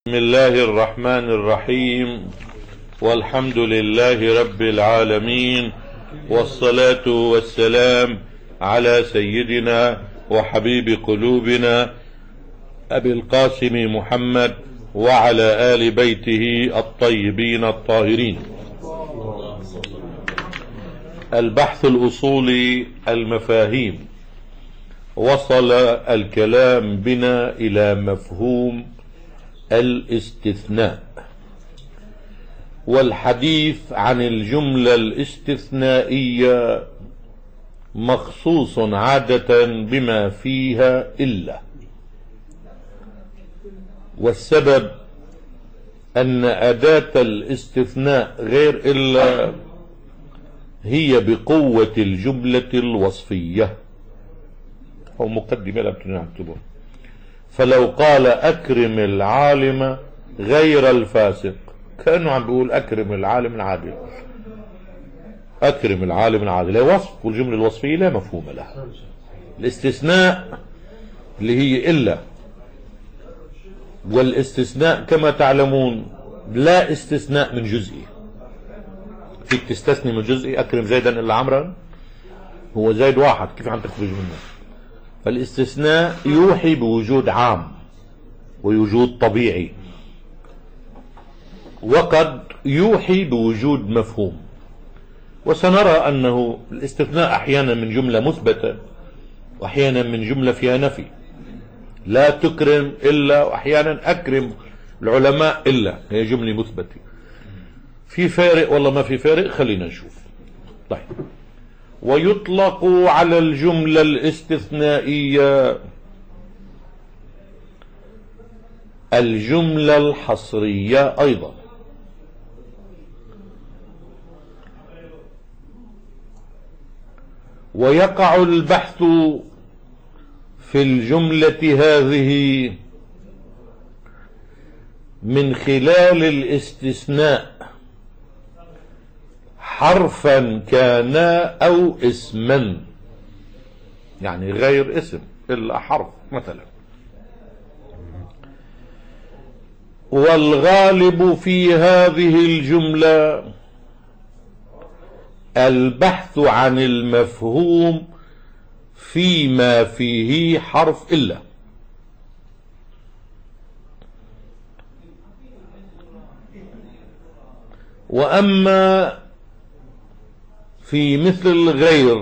بسم الله الرحمن الرحيم، والحمد لله رب العالمين، والصلاة والسلام على سيدنا وحبيب قلوبنا أبي القاسم محمد وعلى آل بيته الطيبين الطاهرين. البحث الأصولي المفاهيم. وصل الكلام بنا إلى مفهوم الاستثناء، والحديث عن الجملة الاستثنائية مخصوص عادة بما فيها إلا، والسبب أن أداة الاستثناء غير إلا هي بقوة الجملة الوصفية. أو مقدمة لا بتنعتبه. فلو قال أكرم العالم غير الفاسق، كأنه عم بيقول أكرم العالم العادل. أكرم العالم العادل هي وصف، والجملة الوصفية لا مفهوم لها. الاستثناء اللي هي إلا، والاستثناء كما تعلمون لا استثناء من جزئي. فيك تستثني من جزئي، أكرم زيدا إلا عمرا، هو زيد واحد، كيف عم تخرج منه؟ فالاستثناء يوحي بوجود عام ووجود طبيعي، وقد يوحي بوجود مفهوم. وسنرى أنه الاستثناء أحيانا من جملة مثبتة، وأحيانا من جملة فيها نفي. لا تكرم إلا، وأحيانا أكرم العلماء إلا، هي جملة مثبتة. في فارق والله ما في فارق؟ خلينا نشوف. طيب، ويطلق على الجملة الاستثنائية الجملة الحصرية أيضا. ويقع البحث في الجملة هذه من خلال الاستثناء حرفا كان أو اسما، يعني غير اسم إلا حرف مثلا. والغالب في هذه الجملة البحث عن المفهوم فيما فيه حرف إلا. وأما في مثل غير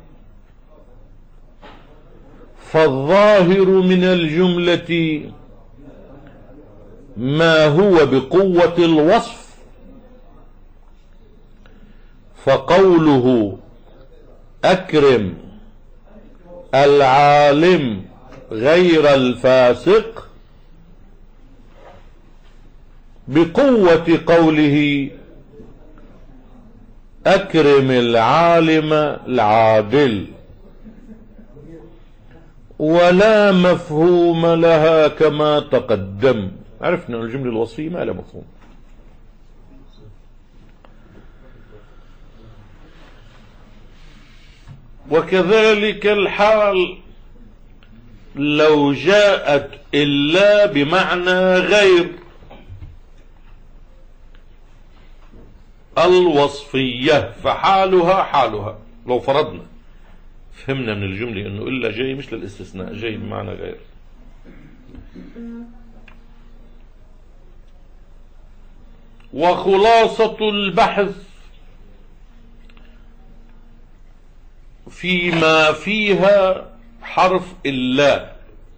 فالظاهر من الجملة ما هو بقوة الوصف، فقوله أكرم العالم غير الفاسق بقوة قوله أكرم العالم العادل، ولا مفهوم لها كما تقدم. عرفنا أن الجملة الوصفية ما لها مفهوم. وكذلك الحال لو جاءت إلا بمعنى غير الوصفية، فحالها حالها. لو فرضنا فهمنا من الجملة انه الا جاي مش للاستثناء، جاي بمعنى غير. وخلاصة البحث فيما فيها حرف إلا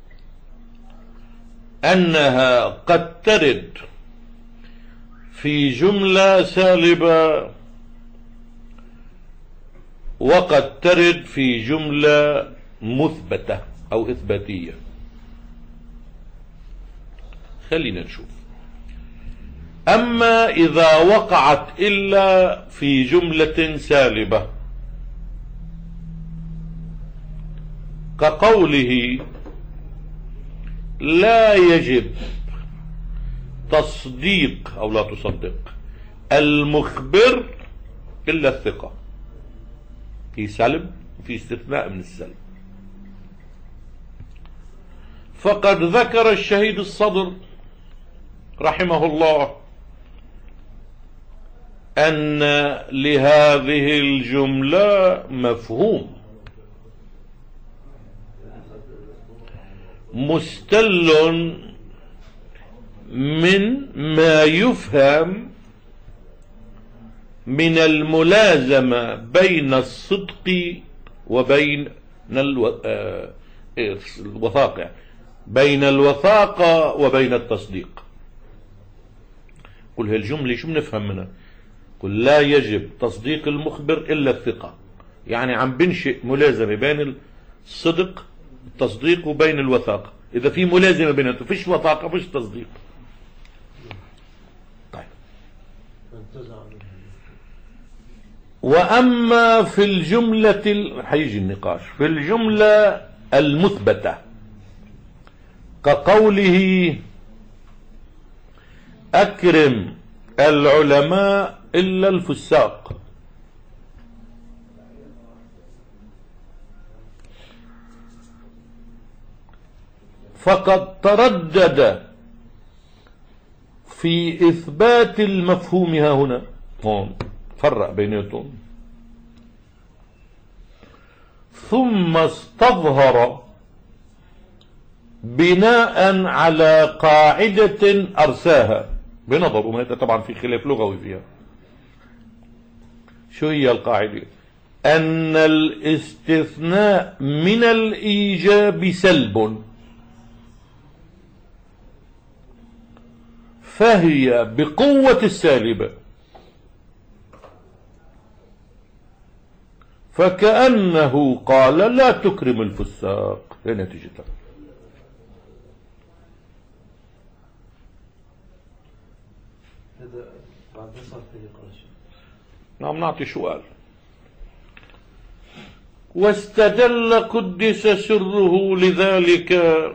أنها قد ترد في جملة سالبة، وقد ترد في جملة مثبتة أو إثباتية. خلينا نشوف. أما إذا وقعت إلا في جملة سالبة كقوله لا يجب تصديق أو لا تصدق المخبر إلا الثقة، في سلب وفي استثناء من السلب. فقد ذكر الشهيد الصدر رحمه الله أن لهذه الجملة مفهوم مستل من ما يفهم من الملازمة بين الصدق وبين الوثاقة، بين الوثاقة وبين التصديق. قل هالجملة شو بنفهم منها؟ قل لا يجب تصديق المخبر إلا الثقة، يعني عم بنشئ ملازمة بين الصدق التصديق وبين الوثاقة. إذا في ملازمة بيناتهم فيش وثاقة فيش تصديق. طيب. وأما في الجملة حيجي النقاش في الجملة المثبتة كقوله أكرم العلماء إلا الفساق، فقد تردد في إثبات المفهوم ها هنا، فرق بيناتهم، ثم استظهر بناء على قاعدة أرساها بنظر، هذا طبعا في خلاف لغوي فيها. شو هي القاعدة؟ أن الاستثناء من الإيجاب سلب، فهي بقوة السالبة، فكأنه قال لا تكرم الفساق. هي نتيجتها. نعم نعطي سؤال. واستدل قدس سره لذلك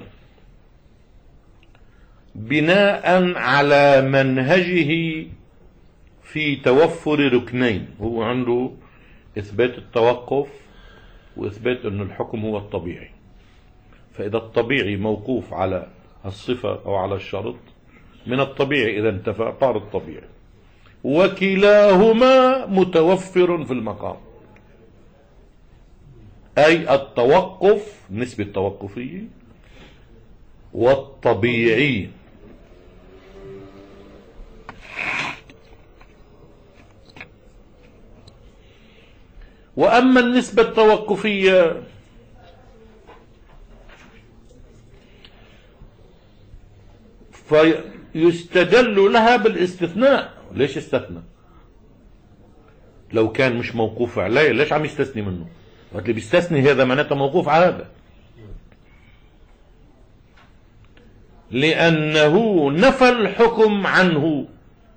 بناء على منهجه في توفر ركنين، هو عنده إثبات التوقف وإثبات أن الحكم هو الطبيعي. فإذا الطبيعي موقوف على الصفة أو على الشرط، من الطبيعي إذا انتفى طار الطبيعي، وكلاهما متوفر في المقام، أي التوقف نسبة التوقفية والطبيعي. وأما النسبة التوقفية فيستدل لها بالاستثناء. ليش استثنى؟ لو كان مش موقوف عليه ليش عم يستثني منه؟ وقت اللي بيستثني هذا معناته موقوف على هذا، لأنه نفى الحكم عنه،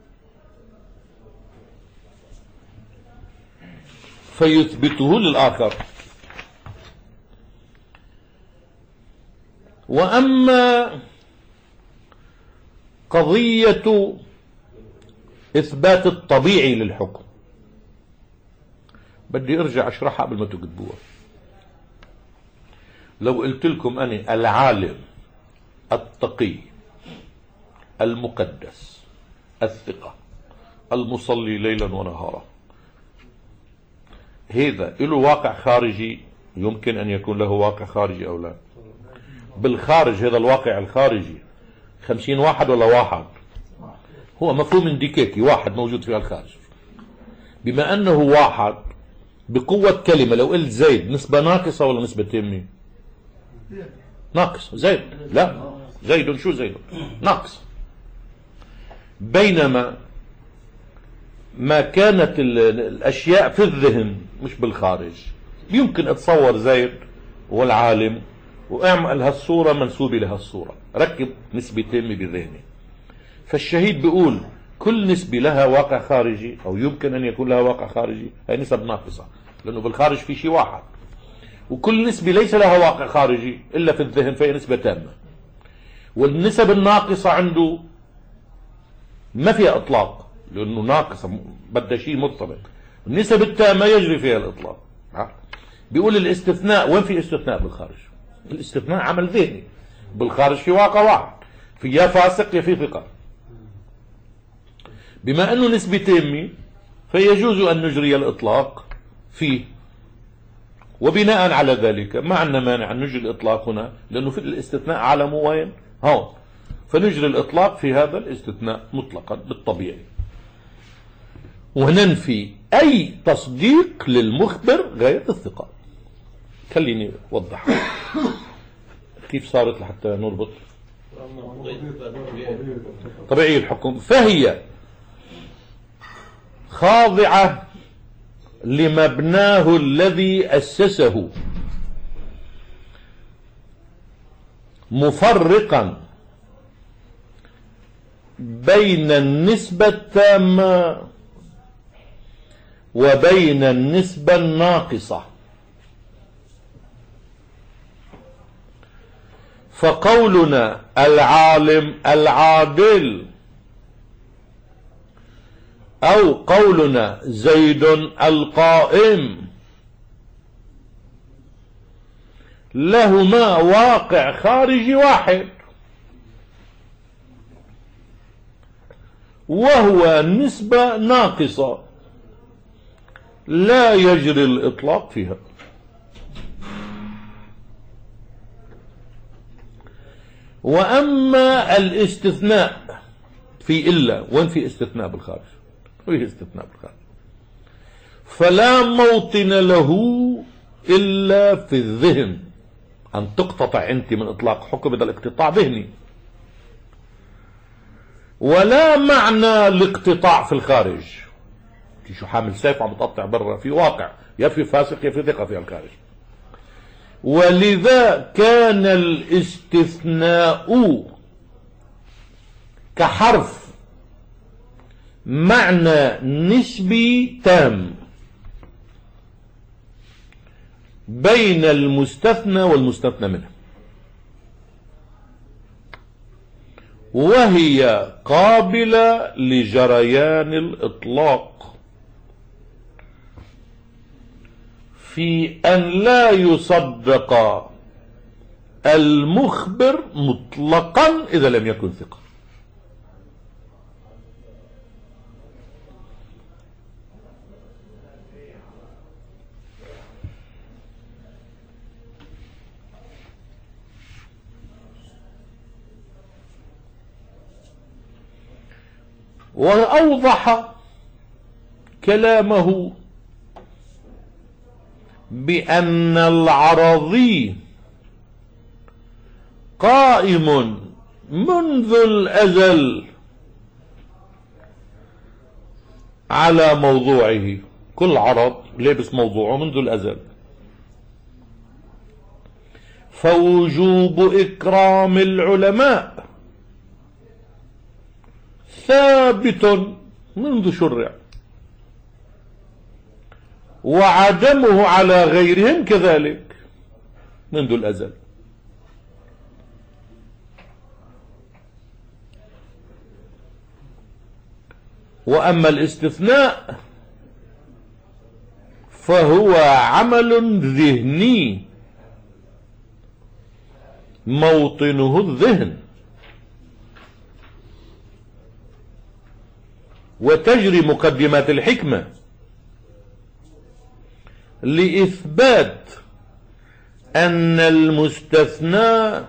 فيثبته للآخر. وأما قضية إثبات الطبيعي للحكم بدي أرجع أشرحها قبل ما تكتبوها. لو قلت لكم أنا العالم التقي المقدس الثقة المصلي ليلا ونهارا، هذا له واقع خارجي، يمكن أن يكون له واقع خارجي أو لا؟ بالخارج هذا الواقع الخارجي 50 واحد ولا واحد؟ هو مفهوم انديكيكي، واحد موجود في الخارج. بما أنه واحد بقوة كلمة، لو قلت زيد نسبة ناقصة ولا نسبة تامة؟ ناقص. زيد لا، زيد شو زيد؟ ناقص. بينما ما كانت الأشياء في الذهن مش بالخارج، يمكن اتصور زيد والعالم واعمل هالصورة منسوبة لهالصورة، ركب نسبة تامة بذهني. فالشهيد بيقول كل نسبة لها واقع خارجي أو يمكن أن يكون لها واقع خارجي، هي نسب ناقصة لأنه بالخارج في شيء واحد، وكل نسبة ليس لها واقع خارجي إلا في الذهن فهي نسبة تامة. والنسب الناقصة عنده ما فيها إطلاق لأنه ناقصة، بدها شيء مرتبط. النسب التامة يجري فيها الإطلاق. بيقول الاستثناء، وين في استثناء بالخارج؟ الاستثناء عمل ذهني. بالخارج في واقع واحد، في يا فاسق يا في ثقة. بما أنه نسبة تامة فيجوز أن نجري الإطلاق فيه، وبناء على ذلك ما عندنا مانع أن نجري الإطلاق هنا، لأنه في الاستثناء على وين هون، فنجري الإطلاق في هذا الاستثناء مطلقا بالطبيعي، وننفي أي تصديق للمخبر غير الثقة. خليني أوضح كيف صارت لحتى نربط. طبيعي الحكم، فهي خاضعة لمبناه الذي أسسه، مفرقا بين النسبة التامة وبين النسبة الناقصة. فقولنا العالم العادل أو قولنا زيد القائم لهما واقع خارجي واحد، وهو نسبة ناقصة لا يجري الإطلاق فيها. وأما الاستثناء في إلا، وين في استثناء بالخارج؟ فيه استثناء بالخارج، فلا موطن له إلا في الذهن. أن تقتطع أنت من إطلاق حكم بدل اقتطاع ذهني، ولا معنى الاقتطاع في الخارج. شو حامل سيف عم تقطع برا، في واقع يا في فاسق يا في ثقة في الخارج. ولذا كان الاستثناء كحرف معنى نسبي تام بين المستثنى والمستثنى منه، وهي قابلة لجريان الإطلاق في أن لا يصدق المخبر مطلقا إذا لم يكن ثقة. وأوضح كلامه بأن العرضي قائم منذ الأزل على موضوعه، كل عرض لابس موضوعه منذ الأزل، فوجوب إكرام العلماء ثابت منذ شرع، وعدمه على غيرهم كذلك منذ الأزل. وأما الاستثناء فهو عمل ذهني موطنه الذهن، وتجري مقدمات الحكمة لإثبات أن المستثنى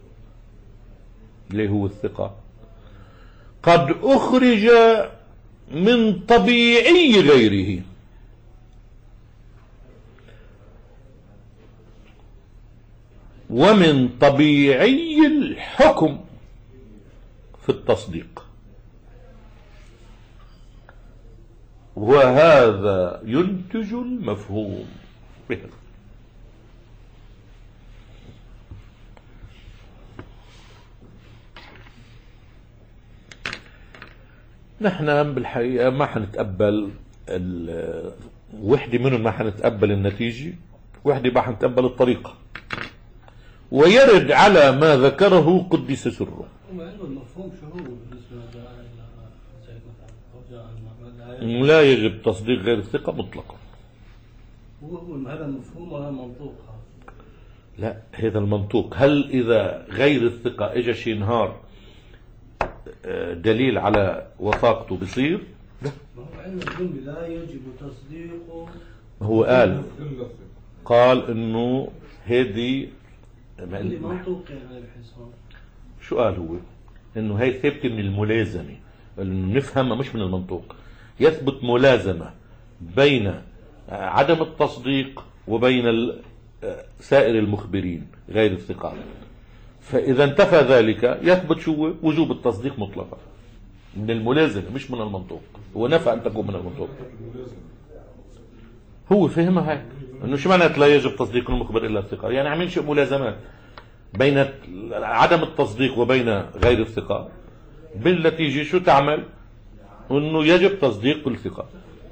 اللي هو الثقة قد أخرج من طبيعي غيره، ومن طبيعي الحكم في التصديق، وهذا ينتج المفهوم به. نحن بالحقيقة ما حنتقبل وحدة منهم، ما حنتقبل النتيجة، وحدة ما حنتقبل الطريقة، ويرد على ما ذكره قدس سره. المفهوم شو هو بالنسبة لا يجب تصديق غير الثقة مطلقا. هذا المفهوم ولا المنطوق؟ لا، هذا المنطوق. هل إذا غير الثقة إجا شي نهار دليل على وثاقته بصير؟ ما هو علم الجملة لا يجب تصديقه. هو قال انه هذه اللي منطوق يعني بحسهم. شو قال هو؟ انه هي ثابته من الملازمه، انه نفهمها مش من المنطوق. يثبت ملازمه بين عدم التصديق وبين سائر المخبرين غير الثقات، فاذا انتفى ذلك يثبت شو؟ وجوب التصديق مطلقا من الملازمه مش من المنطوق. هو نفى ان تكون من المنطوق، هو فهمها هيك، انه شو معنات لا يجب تصديق المخبر الا الثقه؟ يعني عم ينشئ ملازمات بين عدم التصديق وبين غير الثقة، بالنتيجة شو تعمل؟ انه يجب تصديق كل ثقة.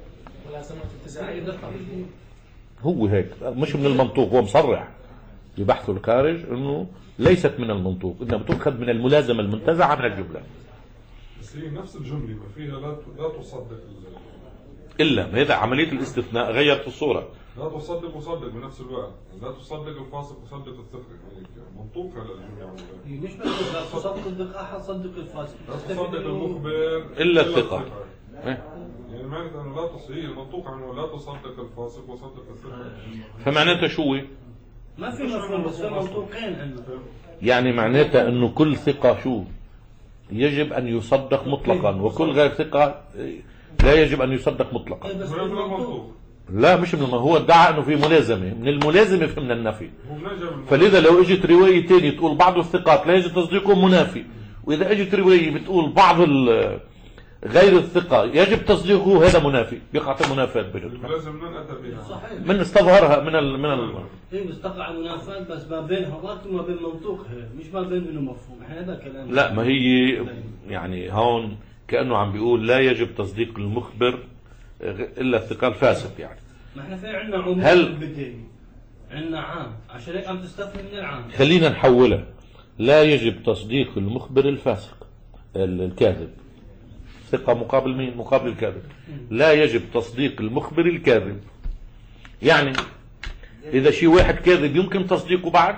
هو هيك مش من المنطوق، هو مصرح ببحثه الخارج انه ليست من المنطوق، انها بتؤخذ من الملازمة المنتزعة من الجملة. بس هي نفس الجملة ما فيها لا تصدق الا هذا عملية الاستثناء غيرت الصورة. لا تصدق وصدق بنفس الوقت، لا تصدق الفاسق وصدق الثقة، منطوق هذا الجملة. مش بس لا تصدق أحد صدق الفاسق، لا تصدق المخبر إلا الثقة. يعني معنى أنه لا تصدق المنطوق عنه لا تصدق الفاسق وصدق الثقة. فمعناتها شو؟ ما في مفهوم بس في منطوقين عندنا. يعني معناتها انه كل ثقة شو؟ يجب ان يصدق مطلقا، وكل غير ثقة لا يجب ان يصدق مطلقا. لا مش من هو ادعى انه في ملازمه، من الملازمه فهمنا النفي. فلذا لو اجت روايه ثانيه تقول بعض الثقات لا يجب تصديقهم منافي، واذا اجت روايه بتقول بعض غير الثقه يجب تصديقه، هذا منافي، بيقع في منافاه بينهم. لازم اتى بها صحيح من استظهرها من هي بتقع منافاه بس ما بينها وما بين منطوقها، مش ما بين انه مفهوم. احنا هذا كلام. لا ما هي يعني هون كانه عم بيقول لا يجب تصديق المخبر الا الثقه الفاسق. يعني ما احنا في عندنا عموم بالبدايه، عندنا عام، عشان هيك عم تستثني من العام. خلينا نحولها، لا يجب تصديق المخبر الفاسق الكاذب. ثقة مقابل مين؟ مقابل الكاذب. لا يجب تصديق المخبر الكاذب. يعني إذا شي واحد كاذب يمكن تصديقه بعد؟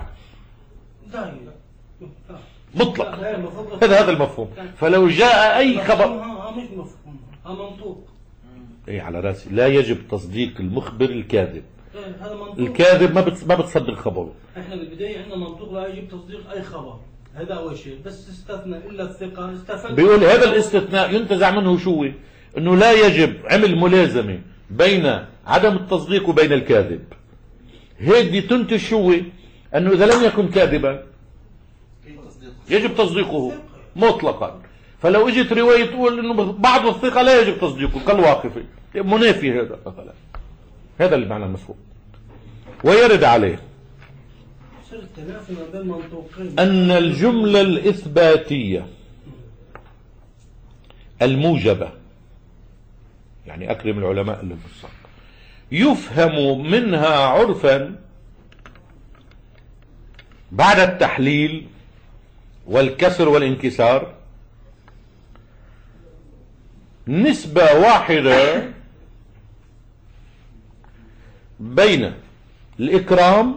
مطلق. هذا المفهوم. فلو جاء أي خبر مش مفهوم، منطوق. ايه على راسي. لا يجب تصديق المخبر الكاذب. هذا منطوق. الكاذب ما بتصدق خبره. احنا بالبدايه عندنا منطوق لا يجب تصديق اي خبر، هذا اول شيء، بس استثنى الا الثقه. استفاد بيقول هذا الاستثناء ينتزع منه شو؟ انه لا يجب عمل ملازمه بين عدم التصديق وبين الكاذب. هيك تنتج شو؟ انه اذا لم يكن كاذبا يجب تصديقه مطلقا. فلو اجت روايه تقول انه بعض الثقه لا يجب تصديقه كالواقفي، منافي هذا. هذا اللي معنى المفهوم. ويرد عليه أن الجملة الإثباتية الموجبة، يعني أكرم العلماء اللي في الصف، يفهم منها عرفا بعد التحليل والكسر والانكسار نسبة واحدة بين الإكرام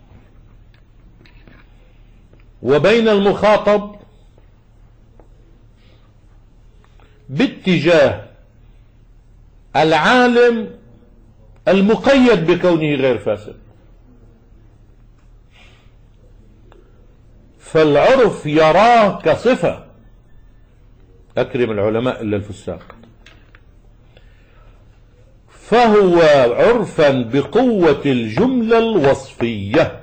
وبين المخاطب باتجاه العالم المقيد بكونه غير فاسد. فالعرف يراه كصفة، أكرم العلماء إلا الفساق، فهو عرفا بقوة الجملة الوصفية.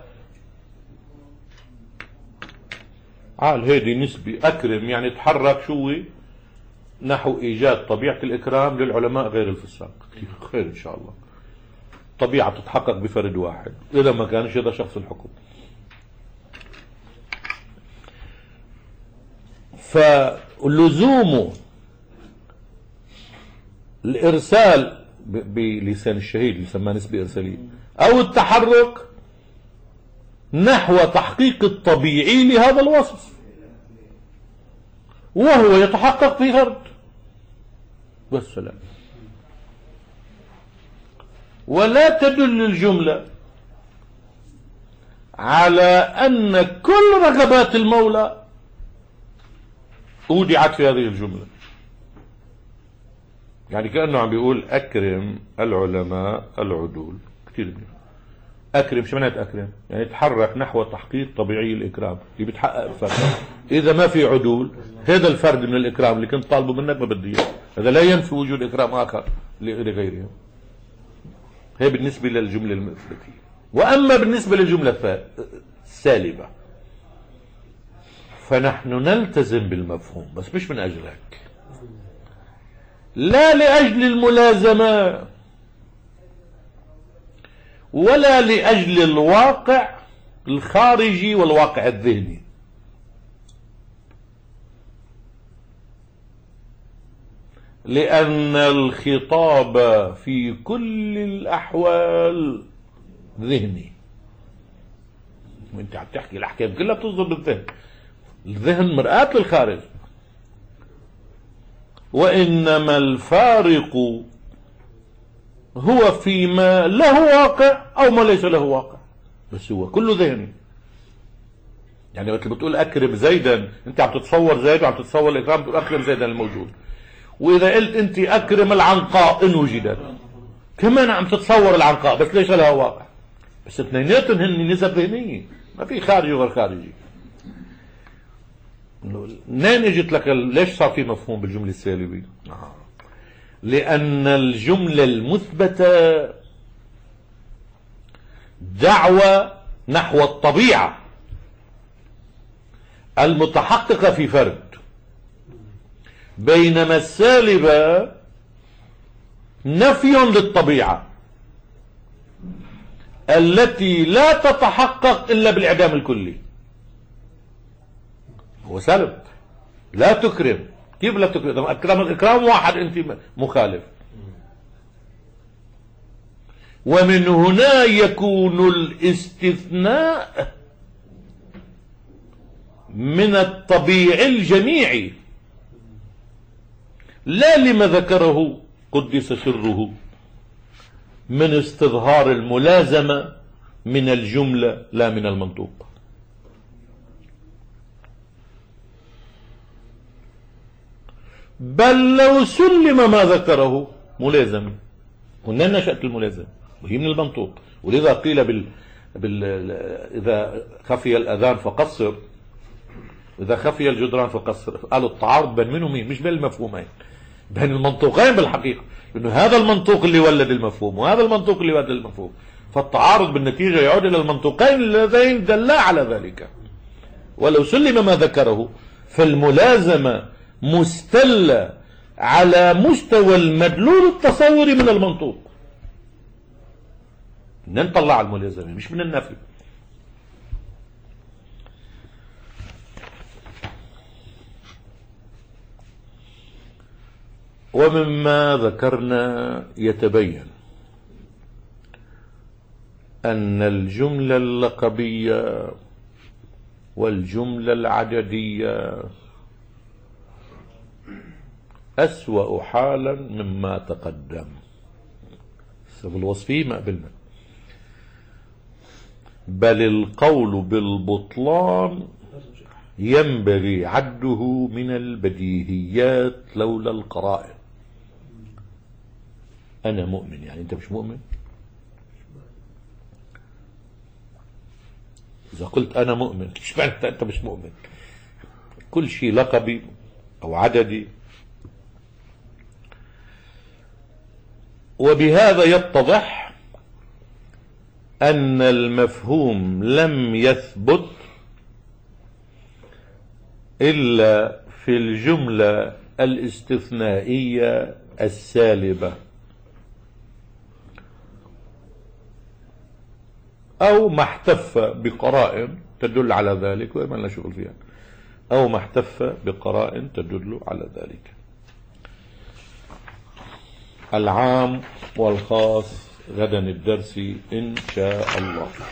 عال هذه نسبة أكرم، يعني تحرك شو نحو إيجاد طبيعة الإكرام للعلماء غير الفساق. خير إن شاء الله. طبيعة تتحقق بفرد واحد، إذا ما كانش هذا شخص الحكم. فلزوم الإرسال بلسان الشهيد اللي يسمى نسبة إرسالية أو التحرك نحو تحقيق الطبيعي لهذا الوصف، وهو يتحقق في غرد. والسلام. ولا تدل الجملة على أن كل رغبات المولى أودعت في هذه الجملة. يعني كأنه عم بيقول أكرم العلماء العدول. كثير منهم أكرم. شو معنات أكرم؟ يعني تحرك نحو تحقيق طبيعي الإكرام اللي بتحقق الفرد. إذا ما في عدول، هذا الفرد من الإكرام اللي كنت طالبه منك ما بدي إياه. هذا لا ينفي وجود إكرام آخر لغيرهم. هي بالنسبة للجملة المثبتة. وأما بالنسبة للجملة السالبة فنحن نلتزم بالمفهوم، بس مش من أجلك، لا لأجل الملازمة ولا لأجل الواقع الخارجي والواقع الذهني. لأن الخطاب في كل الأحوال ذهني. وانت عم تحكي الأحكام كلها بتصدر بالذهن. الذهن مرآة للخارج. وإنما الفارق هو فيما له واقع أو ما ليس له واقع، بس هو كله ذهني. يعني وقت بتقول أكرم زيدا، أنت عم تتصور زيد وعم تتصور الإكرام، بتقول أكرم زيدا الموجود. وإذا قلت أنت أكرم العنقاء إن وجدت، كمان عم تتصور العنقاء بس ليس لها واقع. بس اثنيناتهم هن نسب ذهنية، ما في خارجي وغير خارجي. منين اجت لك ليش صار في مفهوم بالجملة السالبة؟ لأن الجملة المثبتة دعوة نحو الطبيعة المتحققة في فرد، بينما السالبة نفي للطبيعة التي لا تتحقق إلا بالإعدام الكلي. هو سلب. لا تكرم. كيف لا تكرم؟ أكرم الإكرام واحد أنت مخالف. ومن هنا يكون الاستثناء من الطبيعي الجميعي، لا لما ذكره قدس سره من استظهار الملازمة من الجملة لا من المنطوق. بل لو سلم ما ذكره ملازم. قلنا نشأت الملازمة وهي من المنطوق. ولذا قيل إذا خفي الأذان فقصر، إذا خفي الجدران فقصر. قالوا التعارض بين من ومين، مش بين المفهومين، بين المنطوقين بالحقيقة. إنه هذا المنطوق اللي ولد المفهوم وهذا المنطوق اللي ولد المفهوم، فالتعارض بالنتيجة يعود إلى المنطوقين اللذين دلا على ذلك. ولو سلم ما ذكره فالملازمة مستلة على مستوى المدلول التصوري من المنطوق. نطلع الملازمة مش من النفي. ومما ذكرنا يتبين أن الجملة اللقبية والجملة العددية أسوأ حالا مما تقدم. الوصفية ما قبلنا. بل القول بالبطلان ينبغي عده من البديهيات لولا القرائن. أنا مؤمن، يعني أنت مش مؤمن؟ إذا قلت أنا مؤمن إيش معنى أنت مش مؤمن؟ كل شيء لقبي أو عددي. وبهذا يتضح أن المفهوم لم يثبت إلا في الجملة الاستثنائية السالبة، أو ما احتف بقرائن تدل على ذلك وما لا شغل فيها، أو ما احتف بقرائن تدل على ذلك. العام والخاص غدا الدرس إن شاء الله.